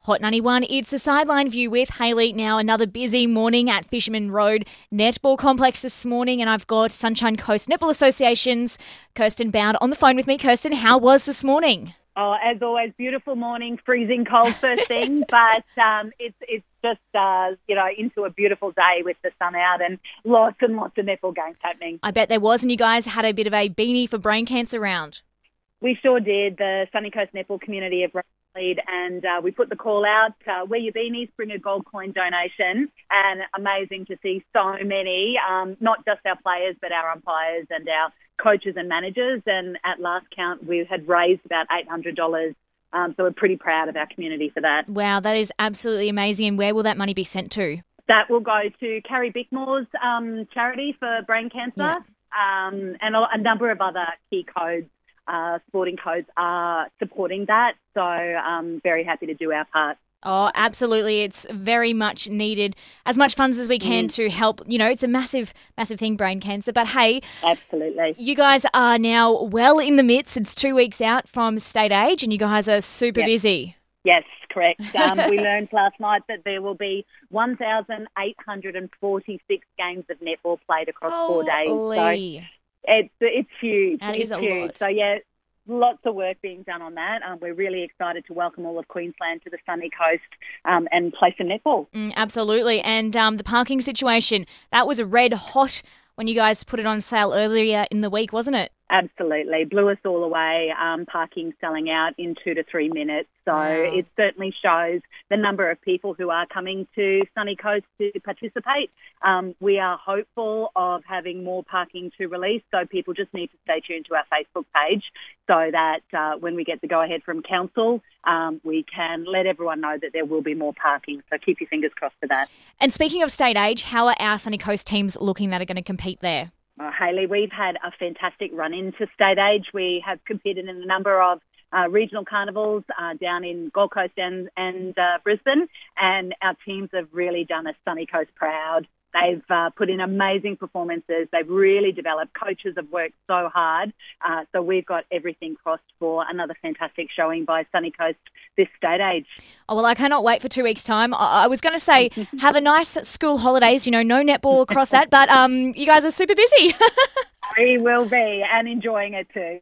Hot 91, it's the Sideline View with Hayley. Now, another busy morning at Fisherman Road Netball Complex this morning, and I've got Sunshine Coast Netball Association's Kirsten Bound on the phone with me. Kirsten, how was this morning? Oh, as always, beautiful morning, freezing cold first thing, but it's just, into a beautiful day with the sun out and lots of netball games happening. I bet there was, and you guys had a bit of a beanie for brain cancer round. We sure did. The Sunny Coast Netball community have rallied, and we put the call out, wear your beanies, bring a gold coin donation, and amazing to see so many, not just our players, but our umpires and our coaches and managers. And at last count, we had raised about $800. So we're pretty proud of our community for that. Wow, that is absolutely amazing. And where will that money be sent to? That will go to Carrie Bickmore's charity for brain cancer, and a number of other key codes. Sporting codes are supporting that, so I'm very happy to do our part. Oh, absolutely. It's very much needed, as much funds as we can to help. You know, it's a massive, massive thing, brain cancer. But hey, absolutely, you guys are now well in the midst. It's 2 weeks out from state age, and you guys are super busy. Yes, correct. We learned last night that there will be 1,846 games of netball played across 4 days. So it's huge. That is a lot. So, yeah, lots of work being done on that. We're really excited to welcome all of Queensland to the Sunny Coast and play some netball. Absolutely. And the parking situation, that was red hot when you guys put it on sale earlier in the week, wasn't it? Absolutely. Blew us all away. Parking selling out in 2 to 3 minutes. So it certainly shows the number of people who are coming to Sunny Coast to participate. We are hopeful of having more parking to release, so people just need to stay tuned to our Facebook page so that when we get the go-ahead from Council, we can let everyone know that there will be more parking. So keep your fingers crossed for that. And speaking of state age, how are our Sunny Coast teams looking that are going to compete there? Hayley, we've had a fantastic run into state age. We have competed in a number of regional carnivals down in Gold Coast and Brisbane, and our teams have really done us Sunny Coast proud. They've put in amazing performances. They've really developed. Coaches have worked so hard. So we've got everything crossed for another fantastic showing by Sunny Coast this state age. Oh, well, I cannot wait for 2 weeks' time. I was going to say, have a nice school holidays, no netball across that, but you guys are super busy. We will be, and enjoying it too.